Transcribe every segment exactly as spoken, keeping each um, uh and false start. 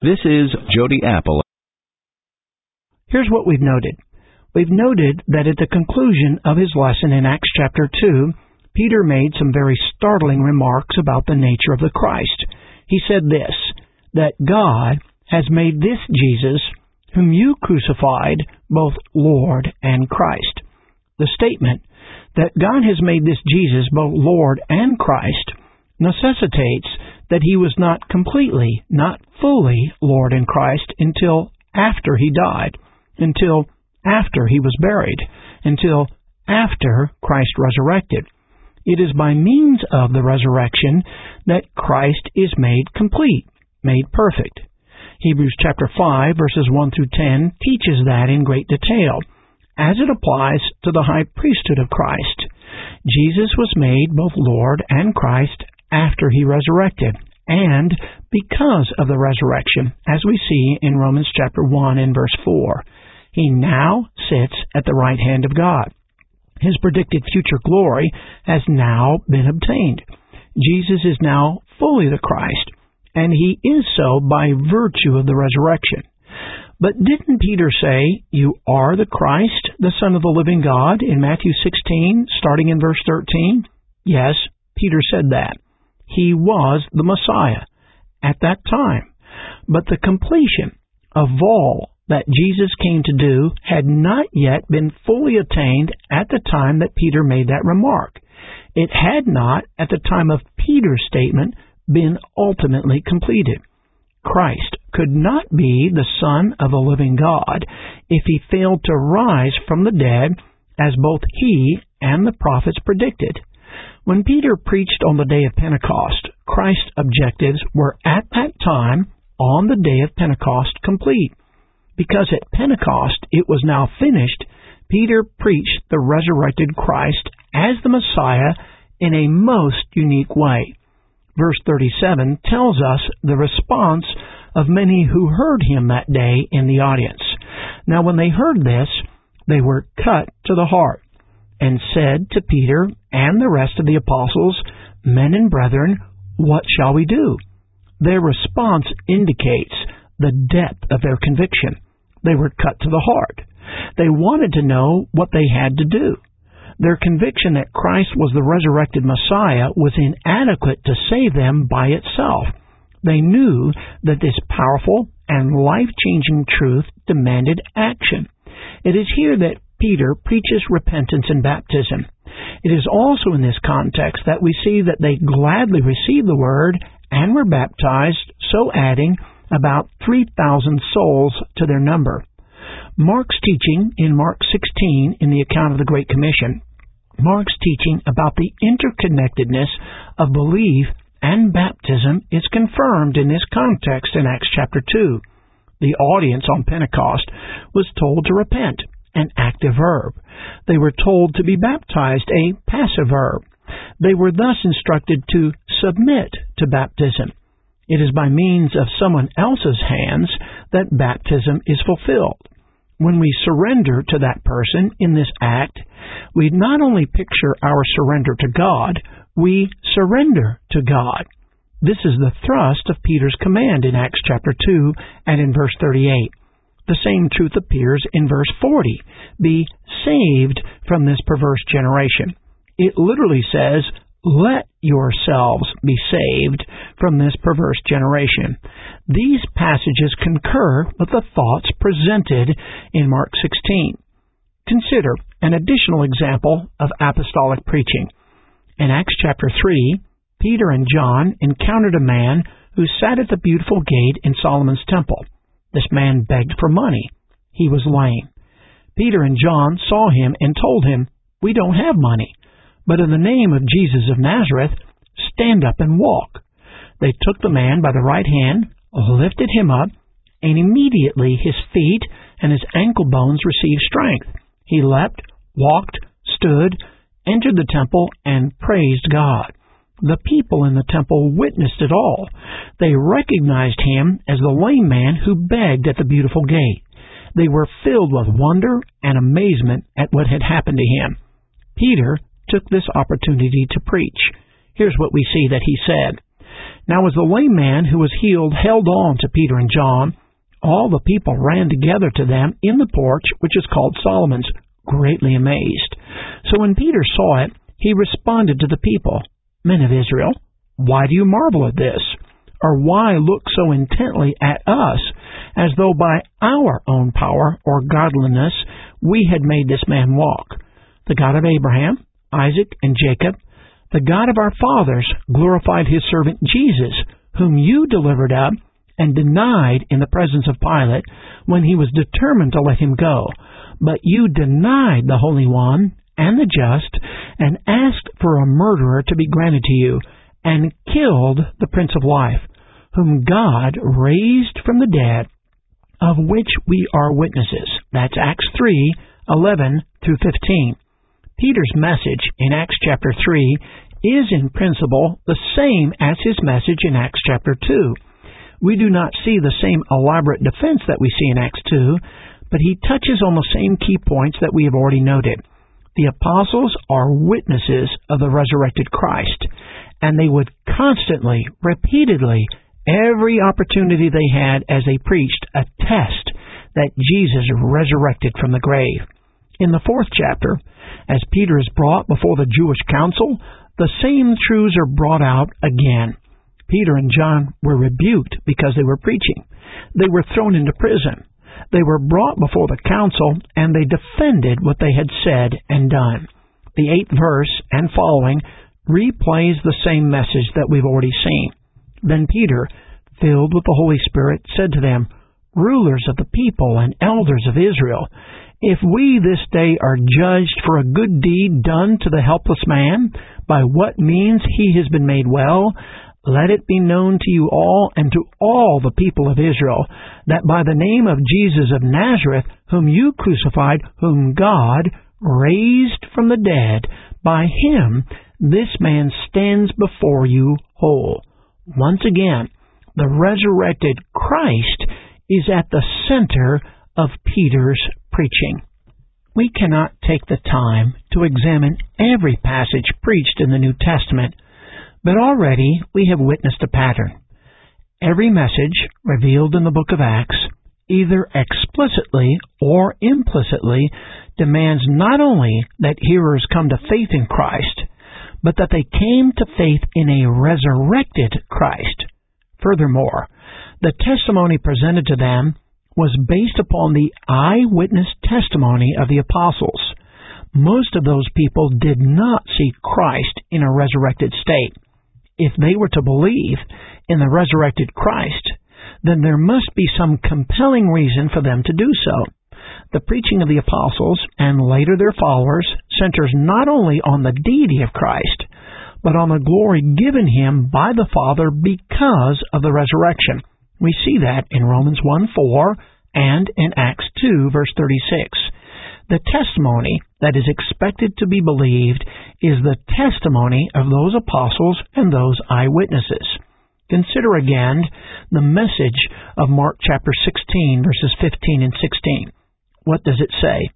This is Jody Apple. Here's what we've noted. We've noted that at the conclusion of his lesson in Acts chapter two, Peter made some very startling remarks about the nature of the Christ. He said this, that God has made this Jesus, whom you crucified, both Lord and Christ. The statement that God has made this Jesus both Lord and Christ necessitates that he was not completely, not fully Lord and Christ until after he died, until after he was buried, until after Christ resurrected. It is by means of the resurrection that Christ is made complete, made perfect. Hebrews chapter five, verses one through ten teaches that in great detail, as it applies to the high priesthood of Christ. Jesus was made both Lord and Christ after he resurrected, and because of the resurrection, as we see in Romans chapter one and verse four. He now sits at the right hand of God. His predicted future glory has now been obtained. Jesus is now fully the Christ, and he is so by virtue of the resurrection. But didn't Peter say, "You are the Christ, the Son of the living God," in Matthew sixteen, starting in verse thirteen? Yes, Peter said that. He was the Messiah at that time. But the completion of all that Jesus came to do had not yet been fully attained at the time that Peter made that remark. It had not, at the time of Peter's statement, been ultimately completed. Christ could not be the Son of the living God if he failed to rise from the dead, as both he and the prophets predicted. When Peter preached on the day of Pentecost, Christ's objectives were at that time, on the day of Pentecost, complete. Because at Pentecost it was now finished, Peter preached the resurrected Christ as the Messiah in a most unique way. Verse thirty-seven tells us the response of many who heard him that day in the audience. Now when they heard this, they were cut to the heart, and said to Peter and the rest of the apostles, "Men and brethren, what shall we do?" Their response indicates the depth of their conviction. They were cut to the heart. They wanted to know what they had to do. Their conviction that Christ was the resurrected Messiah was inadequate to save them by itself. They knew that this powerful and life-changing truth demanded action. It is here that Peter preaches repentance and baptism. It is also in this context that we see that they gladly received the word and were baptized, so adding about three thousand souls to their number. Mark's teaching in Mark sixteen in the account of the Great Commission, Mark's teaching about the interconnectedness of belief and baptism is confirmed in this context in Acts chapter two. The audience on Pentecost was told to repent, an active verb. They were told to be baptized, a passive verb. They were thus instructed to submit to baptism. It is by means of someone else's hands that baptism is fulfilled. When we surrender to that person in this act, we not only picture our surrender to God, we surrender to God. This is the thrust of Peter's command in Acts chapter two and in verse thirty-eight. The same truth appears in verse forty. Be saved from this perverse generation. It literally says, let yourselves be saved from this perverse generation. These passages concur with the thoughts presented in Mark sixteen. Consider an additional example of apostolic preaching. In Acts chapter three, Peter and John encountered a man who sat at the beautiful gate in Solomon's temple. This man begged for money. He was lame. Peter and John saw him and told him, "We don't have money, but in the name of Jesus of Nazareth, stand up and walk." They took the man by the right hand, lifted him up, and immediately his feet and his ankle bones received strength. He leapt, walked, stood, entered the temple, and praised God. The people in the temple witnessed it all. They recognized him as the lame man who begged at the beautiful gate. They were filled with wonder and amazement at what had happened to him. Peter took this opportunity to preach. Here's what we see that he said. Now as the lame man who was healed held on to Peter and John, all the people ran together to them in the porch, which is called Solomon's, greatly amazed. So when Peter saw it, he responded to the people, "Men of Israel, why do you marvel at this? Or why look so intently at us, as though by our own power or godliness we had made this man walk? The God of Abraham, Isaac, and Jacob, the God of our fathers, glorified his servant Jesus, whom you delivered up and denied in the presence of Pilate when he was determined to let him go. But you denied the Holy One and the just, and asked for a murderer to be granted to you, and killed the Prince of Life, whom God raised from the dead, of which we are witnesses." That's Acts three, eleven through fifteen. Peter's message in Acts chapter three is in principle the same as his message in Acts chapter two. We do not see the same elaborate defense that we see in Acts two, but he touches on the same key points that we have already noted. The apostles are witnesses of the resurrected Christ, and they would constantly, repeatedly, every opportunity they had as they preached, attest that Jesus resurrected from the grave. In the fourth chapter, as Peter is brought before the Jewish council, the same truths are brought out again. Peter and John were rebuked because they were preaching. They were thrown into prison. They were brought before the council, and they defended what they had said and done. The eighth verse and following replays the same message that we've already seen. Then Peter, filled with the Holy Spirit, said to them, "Rulers of the people and elders of Israel, if we this day are judged for a good deed done to the helpless man, by what means he has been made well, let it be known to you all and to all the people of Israel, that by the name of Jesus of Nazareth, whom you crucified, whom God raised from the dead, by him this man stands before you whole." Once again, the resurrected Christ is at the center of Peter's preaching. We cannot take the time to examine every passage preached in the New Testament, but already we have witnessed a pattern. Every message revealed in the book of Acts, either explicitly or implicitly, demands not only that hearers come to faith in Christ, but that they came to faith in a resurrected Christ. Furthermore, the testimony presented to them was based upon the eyewitness testimony of the apostles. Most of those people did not see Christ in a resurrected state. If they were to believe in the resurrected Christ, then there must be some compelling reason for them to do so. The preaching of the apostles, and later their followers, centers not only on the deity of Christ, but on the glory given him by the Father because of the resurrection. We see that in Romans one four and in Acts two, verse thirty-six. The testimony that is expected to be believed is the testimony of those apostles and those eyewitnesses. Consider again the message of Mark chapter sixteen, verses fifteen and sixteen. What does it say?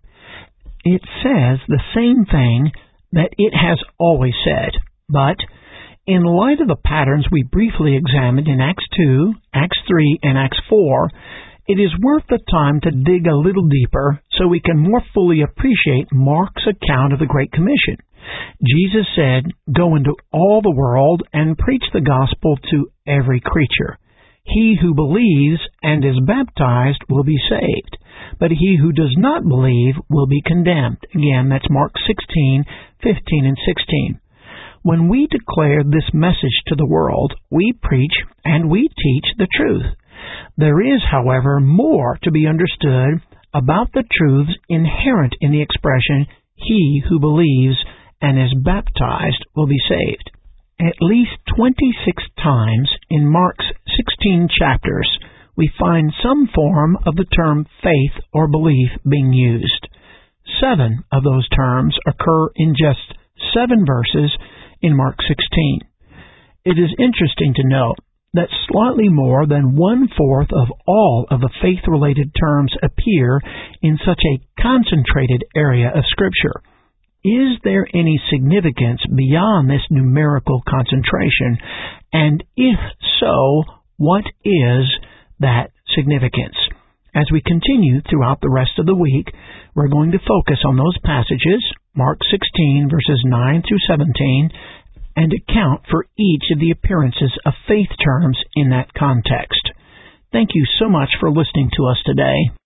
It says the same thing that it has always said, but in light of the patterns we briefly examined in Acts two, Acts three, and Acts four, it is worth the time to dig a little deeper so we can more fully appreciate Mark's account of the Great Commission. Jesus said, "Go into all the world and preach the gospel to every creature. He who believes and is baptized will be saved, but he who does not believe will be condemned." Again, that's Mark sixteen, fifteen, and sixteen. When we declare this message to the world, we preach and we teach the truth. There is, however, more to be understood about the truths inherent in the expression, "He who believes and is baptized will be saved." At least twenty-six times in Mark's sixteen chapters, we find some form of the term faith or belief being used. Seven of those terms occur in just seven verses in Mark sixteen. It is interesting to note that slightly more than one-fourth of all of the faith-related terms appear in such a concentrated area of Scripture. is there any significance beyond this numerical concentration? And if so, what is that significance? As we continue throughout the rest of the week, we're going to focus on those passages, Mark sixteen, verses nine through seventeen, and account for each of the appearances of faith terms in that context. Thank you so much for listening to us today.